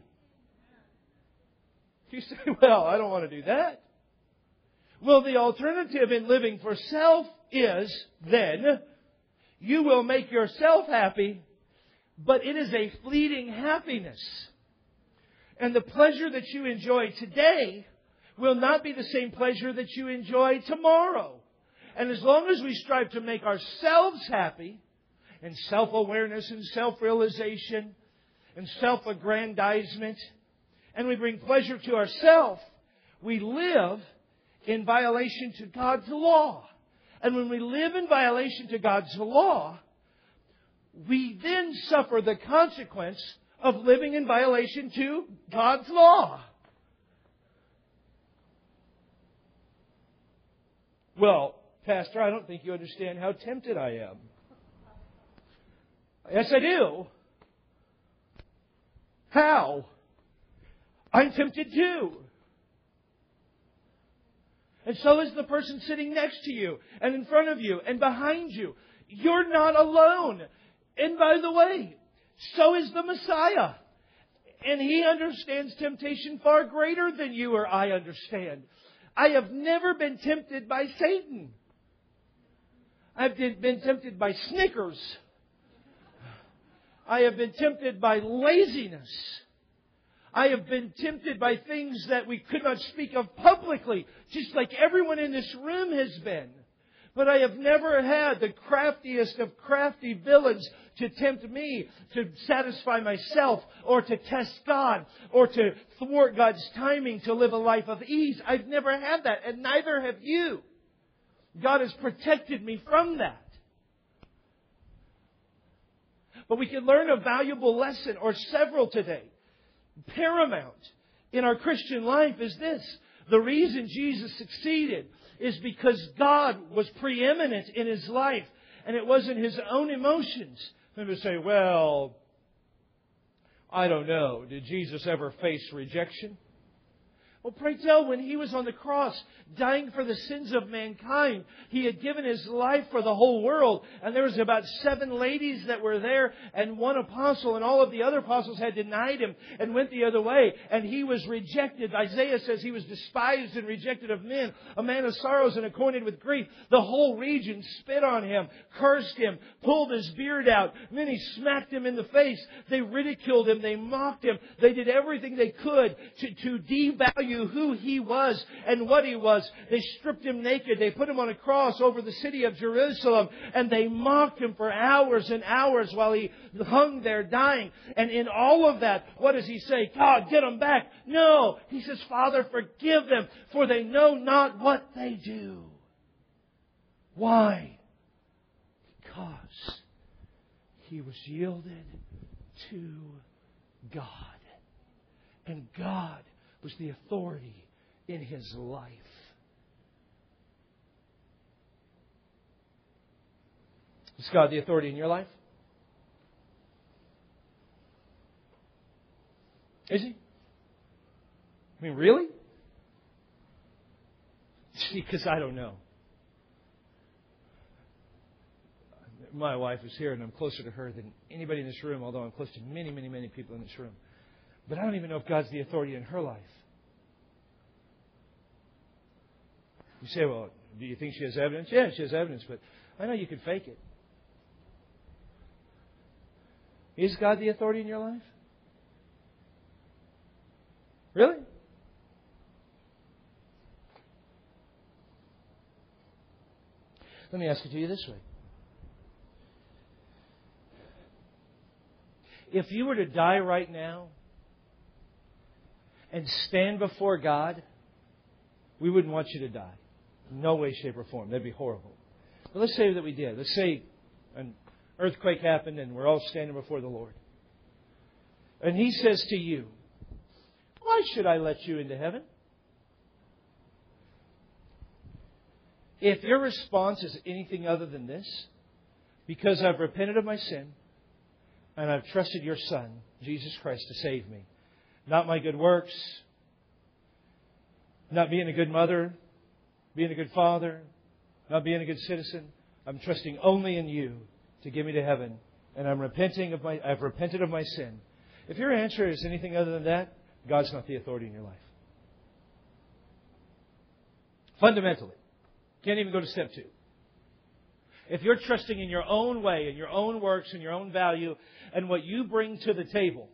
You say, well, I don't want to do that. Well, the alternative in living for self is then you will make yourself happy, but it is a fleeting happiness. And the pleasure that you enjoy today will not be the same pleasure that you enjoy tomorrow. And as long as we strive to make ourselves happy, and self-awareness and self-realization and self-aggrandizement, and we bring pleasure to ourselves, we live in violation to God's law. And when we live in violation to God's law, we then suffer the consequence of living in violation to God's law. Well, Pastor, I don't think you understand how tempted I am. Yes, I do. How? I'm tempted too. And so is the person sitting next to you and in front of you and behind you. You're not alone. And by the way, so is the Messiah. And He understands temptation far greater than you or I understand. I have never been tempted by Satan. I've been tempted by Snickers. I have been tempted by laziness. I have been tempted by things that we could not speak of publicly, just like everyone in this room has been. But I have never had the craftiest of crafty villains to tempt me to satisfy myself or to test God or to thwart God's timing to live a life of ease. I've never had that, and neither have you. God has protected me from that. But we can learn a valuable lesson or several today. Paramount in our Christian life is this. The reason Jesus succeeded is because God was preeminent in His life. And it wasn't His own emotions. Some people say, well, I don't know. Did Jesus ever face rejection? Well, pray tell, when He was on the cross, dying for the sins of mankind, He had given His life for the whole world. And there was about seven ladies that were there and one apostle, and all of the other apostles had denied Him and went the other way. And He was rejected. Isaiah says He was despised and rejected of men, a man of sorrows and acquainted with grief. The whole region spit on Him, cursed Him, pulled His beard out. Many smacked Him in the face. They ridiculed Him. They mocked Him. They did everything they could to, to devalue who He was and what He was. They stripped Him naked. They put Him on a cross over the city of Jerusalem, and they mocked Him for hours and hours while He hung there dying. And in all of that, what does He say? God, get them back. No. He says, Father, forgive them, for they know not what they do. Why? Because He was yielded to God. And God was the authority in His life. Is God the authority in your life? Is He? I mean, really? Because I don't know. My wife is here, and I'm closer to her than anybody in this room, although I'm close to many, many, many people in this room. But I don't even know if God's the authority in her life. You say, well, do you think she has evidence? Yeah, she has evidence, but I know you can fake it. Is God the authority in your life? Really? Let me ask it to you this way. If you were to die right now and stand before God, we wouldn't want you to die. No way, shape, or form. That'd be horrible. But let's say that we did. Let's say an earthquake happened and we're all standing before the Lord. And He says to you, why should I let you into heaven? If your response is anything other than this, because I've repented of my sin and I've trusted your Son, Jesus Christ, to save me. Not my good works, not being a good mother, being a good father, not being a good citizen. I'm trusting only in you to get me to heaven. And I'm repenting of my, I've repented of my sin. If your answer is anything other than that, God's not the authority in your life. Fundamentally. Can't even go to step two. If you're trusting in your own way, in your own works, in your own value, and what you bring to the table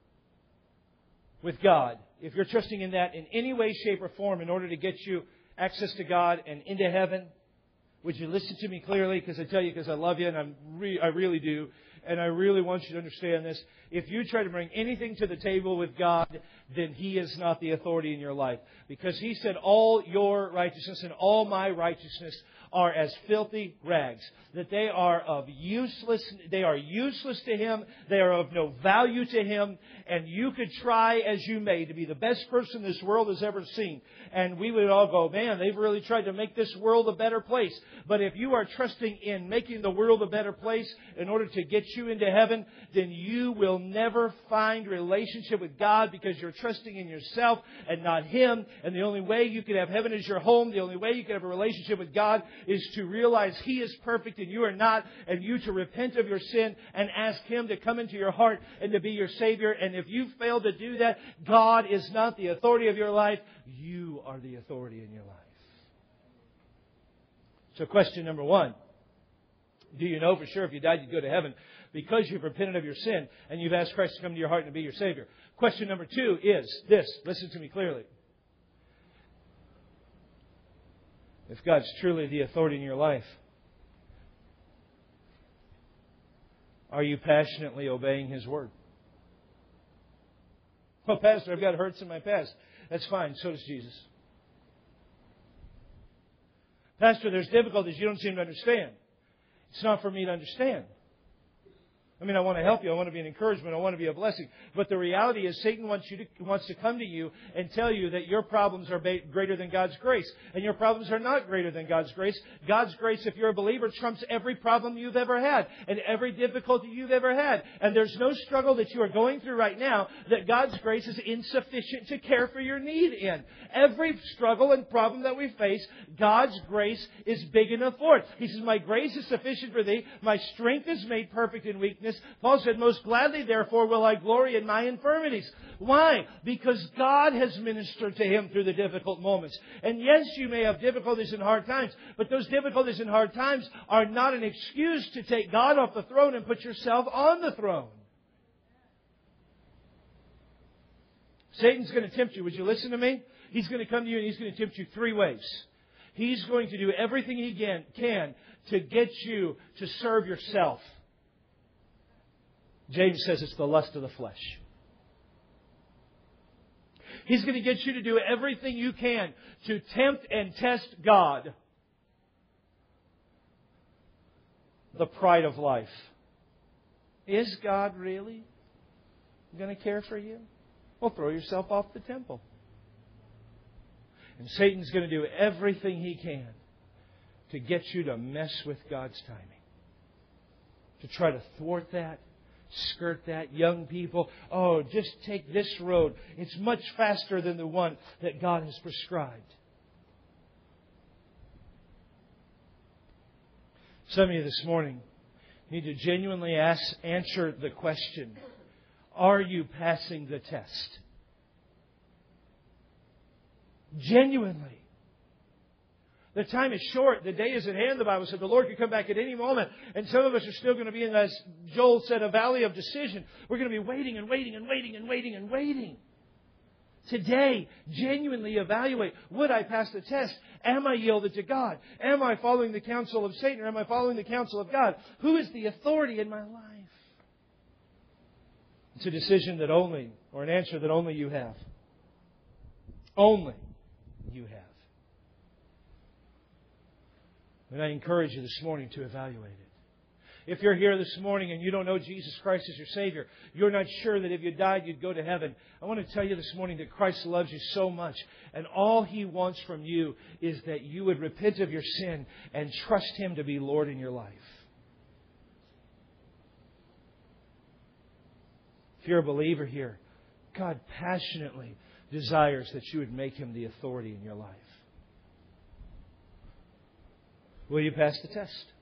with God, if you're trusting in that in any way, shape, or form in order to get you access to God and into heaven, would you listen to me clearly? Because I tell you, because I love you, and I'm re- I really do. And I really want you to understand this. If you try to bring anything to the table with God, then He is not the authority in your life. Because He said, all your righteousness and all my righteousness are as filthy rags. That they are of useless, they are useless to Him. They are of no value to Him. And you could try as you may to be the best person this world has ever seen. And we would all go, man, they've really tried to make this world a better place. But if you are trusting in making the world a better place in order to get you into heaven, then you will never find relationship with God because you're trusting in yourself and not Him. And the only way you can have heaven as your home, the only way you can have a relationship with God is to realize He is perfect and you are not, and you to repent of your sin and ask Him to come into your heart and to be your Savior. And if you fail to do that, God is not the authority of your life. You are the authority in your life. So question number one. Do you know for sure if you died you'd go to heaven? Because you've repented of your sin and you've asked Christ to come to your heart and be your Savior. Question number two is this. Listen to me clearly. If God's truly the authority in your life, are you passionately obeying His Word? Well, Pastor, I've got hurts in my past. That's fine. So does Jesus. Pastor, there's difficulties you don't seem to understand. It's not for me to understand. I mean, I want to help you. I want to be an encouragement. I want to be a blessing. But the reality is Satan wants you to, wants to come to you and tell you that your problems are ba- greater than God's grace. And your problems are not greater than God's grace. God's grace, if you're a believer, trumps every problem you've ever had and every difficulty you've ever had. And there's no struggle that you are going through right now that God's grace is insufficient to care for your need in. Every struggle and problem that we face, God's grace is big enough for it. He says, my grace is sufficient for thee. My strength is made perfect in weakness. Paul said, most gladly, therefore, will I glory in my infirmities. Why? Because God has ministered to him through the difficult moments. And yes, you may have difficulties and hard times, but those difficulties and hard times are not an excuse to take God off the throne and put yourself on the throne. Satan's going to tempt you. Would you listen to me? He's going to come to you and he's going to tempt you three ways. He's going to do everything he can, can to get you to serve yourself. James says it's the lust of the flesh. He's going to get you to do everything you can to tempt and test God. The pride of life. Is God really going to care for you? Well, throw yourself off the temple. And Satan's going to do everything he can to get you to mess with God's timing. To try to thwart that. Skirt that. Young people, oh, just take this road. It's much faster than the one that God has prescribed. Some of you this morning need to genuinely ask, answer the question, are you passing the test? Genuinely. The time is short. The day is at hand, the Bible said. The Lord could come back at any moment. And some of us are still going to be in, as Joel said, a valley of decision. We're going to be waiting and waiting and waiting and waiting and waiting. Today, genuinely evaluate, would I pass the test? Am I yielded to God? Am I following the counsel of Satan or am I following the counsel of God? Who is the authority in my life? It's a decision that only, or an answer that only you have. Only you have. And I encourage you this morning to evaluate it. If you're here this morning and you don't know Jesus Christ as your Savior, you're not sure that if you died you'd go to heaven, I want to tell you this morning that Christ loves you so much. And all He wants from you is that you would repent of your sin and trust Him to be Lord in your life. If you're a believer here, God passionately desires that you would make Him the authority in your life. Will you pass the test?